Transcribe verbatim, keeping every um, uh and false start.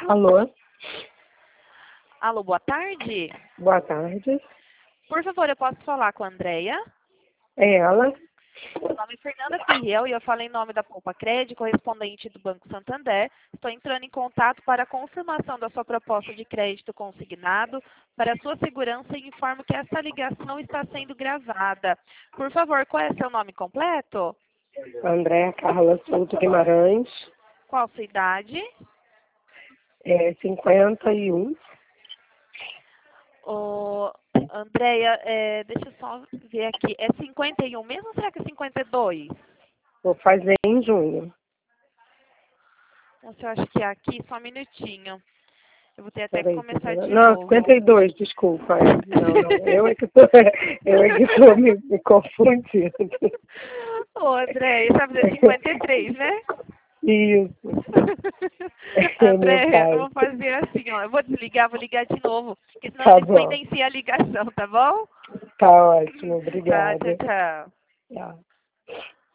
Alô? Alô, boa tarde. Boa tarde. Por favor, eu posso falar com a Andréia? É ela? Meu nome é Fernanda Pirrell e eu falo em nome da Poupa Crédito, correspondente do Banco Santander. Estou entrando em contato para a confirmação da sua proposta de crédito consignado. Para a sua segurança, informo que essa ligação está sendo gravada. Por favor, qual é seu nome completo? Andréa Carla Souto Guimarães. Qual a sua idade? É cinquenta e um. Ô, Andréia, é, deixa eu só ver aqui. É cinquenta e um mesmo ou será que é cinquenta e dois? Vou fazer em junho. Nossa, eu acho que é aqui, só um minutinho. Eu vou ter até que Peraí, começar peraí. de Não, novo. cinquenta e dois, desculpa. É. Não, não. Eu é que tô, eu é que tô me, me confundindo. Ô, André, sabe fazer cinquenta e três, né? Isso. É meu André, eu pai. vou fazer assim, ó. Eu vou desligar, vou ligar de novo, porque senão Tá bom. despendencia a ligação, tá bom? Tá ótimo. Tá, Obrigada. tchau, tchau. Tchau.